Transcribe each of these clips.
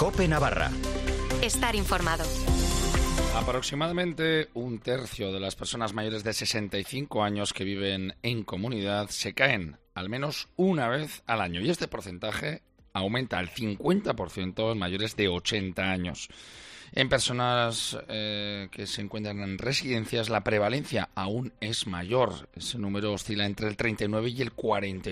COPE Navarra. Estar informado. Aproximadamente un tercio de las personas mayores de 65 años que viven en comunidad se caen al menos una vez al año, y este porcentaje aumenta al 50% en mayores de 80 años. En personas que se encuentran en residencias, la prevalencia aún es mayor. Ese número oscila entre el 39 y el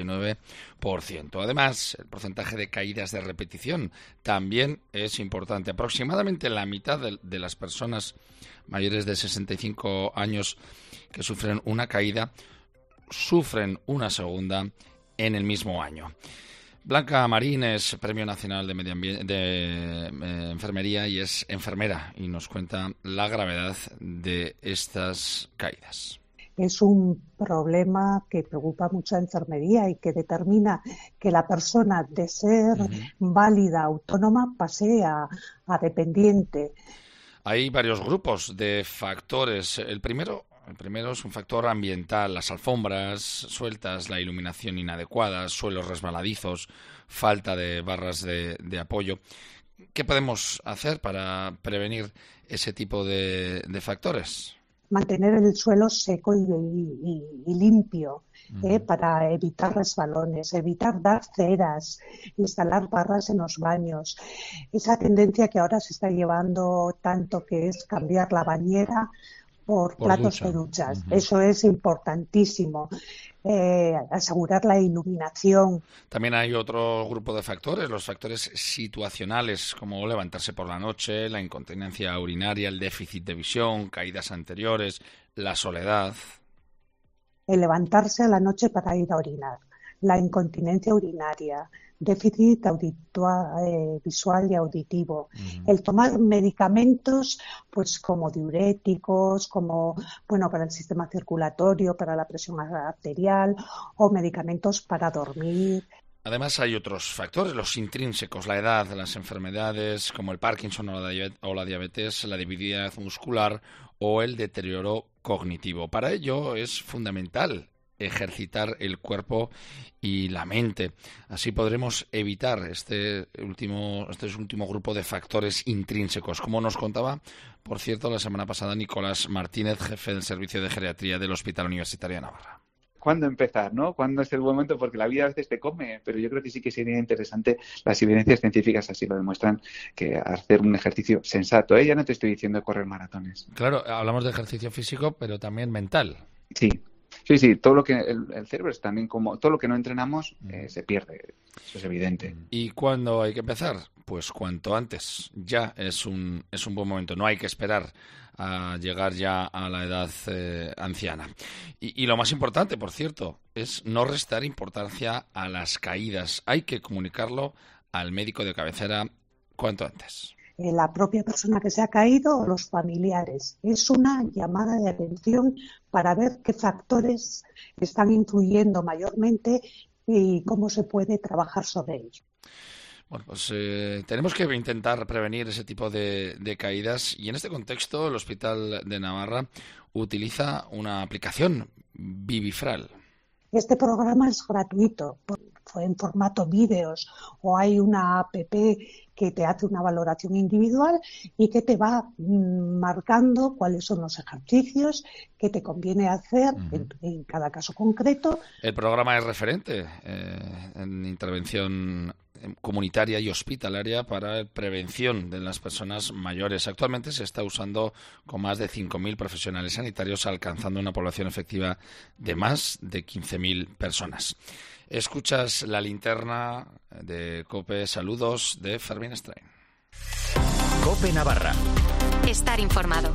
49%. Además, el porcentaje de caídas de repetición también es importante. Aproximadamente la mitad de las personas mayores de 65 años que sufren una caída sufren una segunda en el mismo año. Blanca Marín es Premio Nacional de Medio Ambiente, Enfermería, y es enfermera, y nos cuenta la gravedad de estas caídas. Es un problema que preocupa mucho a enfermería y que determina que la persona, de ser válida, autónoma, pase a dependiente. Hay varios grupos de factores. El primero es un factor ambiental: las alfombras sueltas, la iluminación inadecuada, suelos resbaladizos, falta de barras de apoyo. ¿Qué podemos hacer para prevenir ese tipo de factores? Mantener el suelo seco y limpio, para evitar resbalones, evitar dar ceras, instalar barras en los baños. Esa tendencia que ahora se está llevando tanto, que es cambiar la bañera por platos de duchas. Eso es importantísimo. Asegurar la iluminación. También hay otro grupo de factores, los factores situacionales, como levantarse por la noche, la incontinencia urinaria, el déficit de visión, caídas anteriores, la soledad. El levantarse a la noche para ir a orinar, la incontinencia urinaria, déficit visual y auditivo. El tomar medicamentos, pues como diuréticos, para el sistema circulatorio, para la presión arterial, o medicamentos para dormir. Además hay otros factores, los intrínsecos: la edad, las enfermedades como el Parkinson o la diabetes, la debilidad muscular o el deterioro cognitivo. Para ello es fundamental ejercitar el cuerpo y la mente. Así podremos evitar este último grupo de factores intrínsecos, como nos contaba, por cierto, la semana pasada Nicolás Martínez, jefe del Servicio de Geriatría del Hospital Universitario de Navarra. ¿Cuándo empezar, no? ¿Cuándo es el buen momento? Porque la vida a veces te come, pero yo creo que sí que sería interesante. Las evidencias científicas así lo demuestran, que hacer un ejercicio sensato. Ya no te estoy diciendo correr maratones. Claro, hablamos de ejercicio físico, pero también mental. Sí, todo lo que el cerebro es también como todo lo que no entrenamos se pierde, eso es evidente. ¿Y cuándo hay que empezar? Pues cuanto antes. Ya es un buen momento. No hay que esperar a llegar ya a la edad anciana. Y lo más importante, por cierto, es no restar importancia a las caídas. Hay que comunicarlo al médico de cabecera cuanto antes. La propia persona que se ha caído o los familiares. Es una llamada de atención para ver qué factores están influyendo mayormente y cómo se puede trabajar sobre ello. Bueno, pues tenemos que intentar prevenir ese tipo de caídas, y en este contexto el Hospital de Navarra utiliza una aplicación, Vivifral. Este programa es gratuito, en formato vídeos, o hay una app que te hace una valoración individual y que te va marcando cuáles son los ejercicios que te conviene hacer en cada caso concreto. El programa es referente en intervención comunitaria y hospitalaria para prevención de las personas mayores. Actualmente se está usando con más de 5.000 profesionales sanitarios, alcanzando una población efectiva de más de 15.000 personas. Escuchas la linterna de COPE. Saludos de Fermín Strain. COPE Navarra. Estar informado.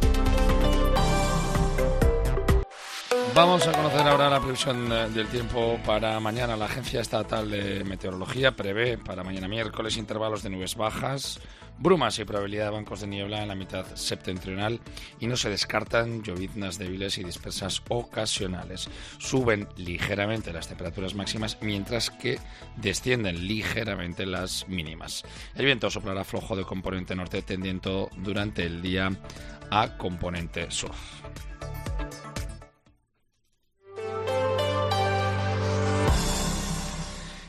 Vamos a conocer ahora la previsión del tiempo para mañana. La Agencia Estatal de Meteorología prevé para mañana miércoles intervalos de nubes bajas, brumas y probabilidad de bancos de niebla en la mitad septentrional, y no se descartan lloviznas débiles y dispersas ocasionales. Suben ligeramente las temperaturas máximas, mientras que descienden ligeramente las mínimas. El viento soplará flojo de componente norte, tendiendo durante el día a componente sur.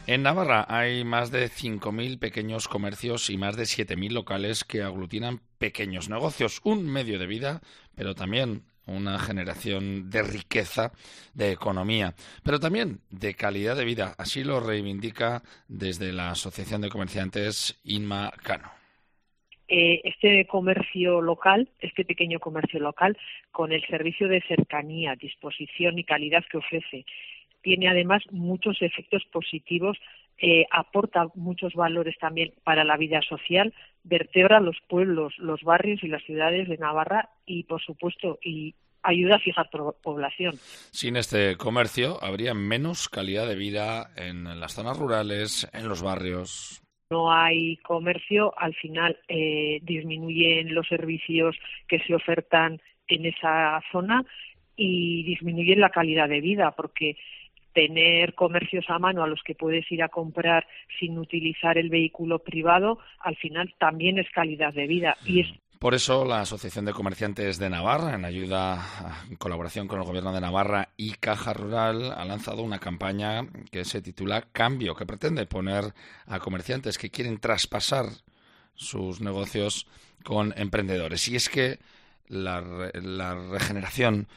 En Navarra hay más de 5.000 pequeños comercios y más de 7.000 locales que aglutinan pequeños negocios, un medio de vida, pero también una generación de riqueza, de economía, pero también de calidad de vida. Así lo reivindica desde la Asociación de Comerciantes Inma Cano. Este comercio local, este pequeño comercio local, con el servicio de cercanía, disposición y calidad que ofrece, tiene además muchos efectos positivos, aporta muchos valores también para la vida social, vertebra los pueblos, los barrios y las ciudades de Navarra y, por supuesto, y ayuda a fijar población. Sin este comercio habría menos calidad de vida en las zonas rurales, en los barrios. No hay comercio, al final disminuyen los servicios que se ofertan en esa zona y disminuyen la calidad de vida, porque tener comercios a mano a los que puedes ir a comprar sin utilizar el vehículo privado, al final también es calidad de vida. Y es Por eso la Asociación de Comerciantes de Navarra, en colaboración con el Gobierno de Navarra y Caja Rural, ha lanzado una campaña que se titula Cambio, que pretende poner a comerciantes que quieren traspasar sus negocios con emprendedores. Y es que la generación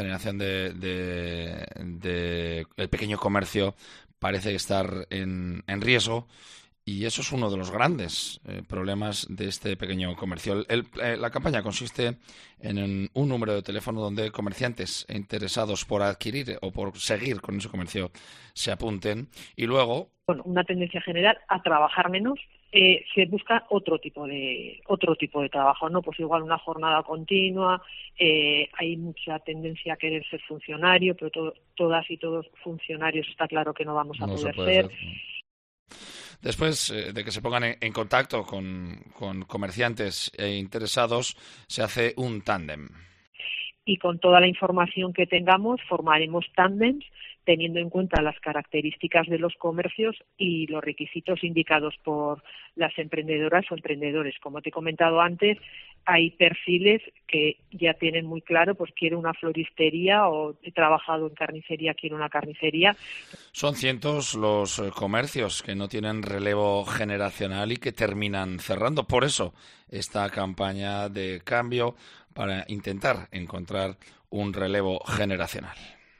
de el pequeño comercio parece estar en riesgo. Y eso es uno de los grandes problemas de este pequeño comercio. La campaña consiste en un número de teléfono donde comerciantes interesados por adquirir o por seguir con ese comercio se apunten y luego... Bueno, una tendencia general a trabajar menos. Se busca otro tipo de trabajo, ¿no? Pues igual una jornada continua. Hay mucha tendencia a querer ser funcionario, pero todas y todos funcionarios está claro que no vamos a poder ser. Después de que se pongan en contacto con comerciantes e interesados, se hace un tándem. Y con toda la información que tengamos, formaremos tándems teniendo en cuenta las características de los comercios y los requisitos indicados por las emprendedoras o emprendedores. Como te he comentado antes, hay perfiles que ya tienen muy claro, pues quiero una floristería o he trabajado en carnicería, quiero una carnicería. Son cientos los comercios que no tienen relevo generacional y que terminan cerrando. Por eso esta campaña de cambio para intentar encontrar un relevo generacional.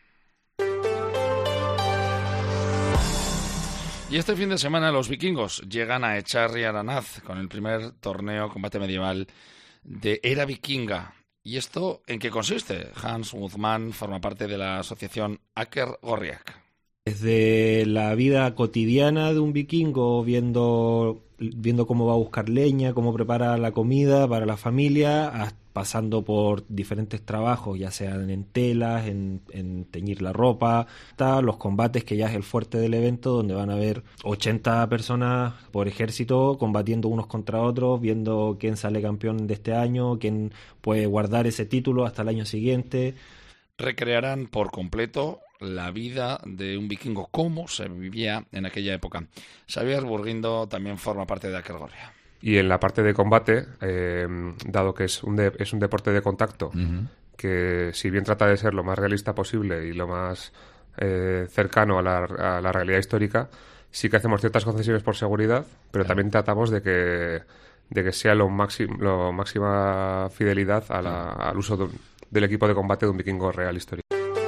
Y este fin de semana los vikingos llegan a Echarri Aranaz con el primer torneo combate medieval de Era Vikinga. ¿Y esto en qué consiste? Hans Guzmán forma parte de la asociación Aker Gorriak. Desde la vida cotidiana de un vikingo, viendo cómo va a buscar leña, cómo prepara la comida para la familia, pasando por diferentes trabajos, ya sean en telas, en teñir la ropa, hasta los combates, que ya es el fuerte del evento, donde van a haber 80 personas por ejército combatiendo unos contra otros, viendo quién sale campeón de este año, quién puede guardar ese título hasta el año siguiente. Recrearán por completo la vida de un vikingo, cómo se vivía en aquella época. Xavier Burguindo también forma parte de Aker Gorriak. Y en la parte de combate, dado que es un deporte de contacto, que si bien trata de ser lo más realista posible y lo más cercano a la realidad histórica, sí que hacemos ciertas concesiones por seguridad, pero también tratamos de que sea máxima fidelidad al uso del equipo de combate de un vikingo real histórico.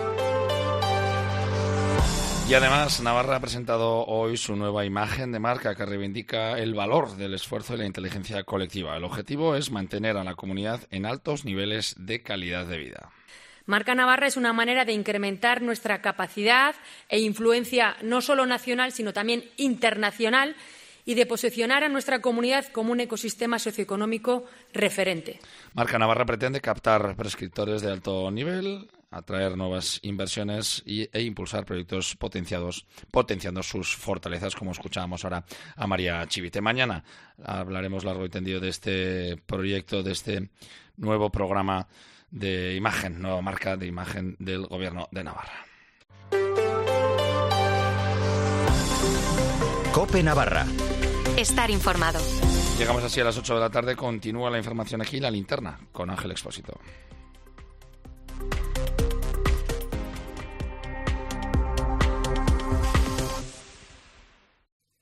Y además, Navarra ha presentado hoy su nueva imagen de marca que reivindica el valor del esfuerzo y la inteligencia colectiva. El objetivo es mantener a la comunidad en altos niveles de calidad de vida. Marca Navarra es una manera de incrementar nuestra capacidad e influencia no solo nacional, sino también internacional, y de posicionar a nuestra comunidad como un ecosistema socioeconómico referente. Marca Navarra pretende captar prescriptores de alto nivel, atraer nuevas inversiones e impulsar proyectos potenciando sus fortalezas, como escuchábamos ahora a María Chivite. Mañana hablaremos largo y tendido de este proyecto, de este nuevo programa de imagen, nueva marca de imagen del Gobierno de Navarra. COPE Navarra. Estar informado. Llegamos así a las 8 de la tarde. Continúa la información aquí, la linterna, con Ángel Expósito.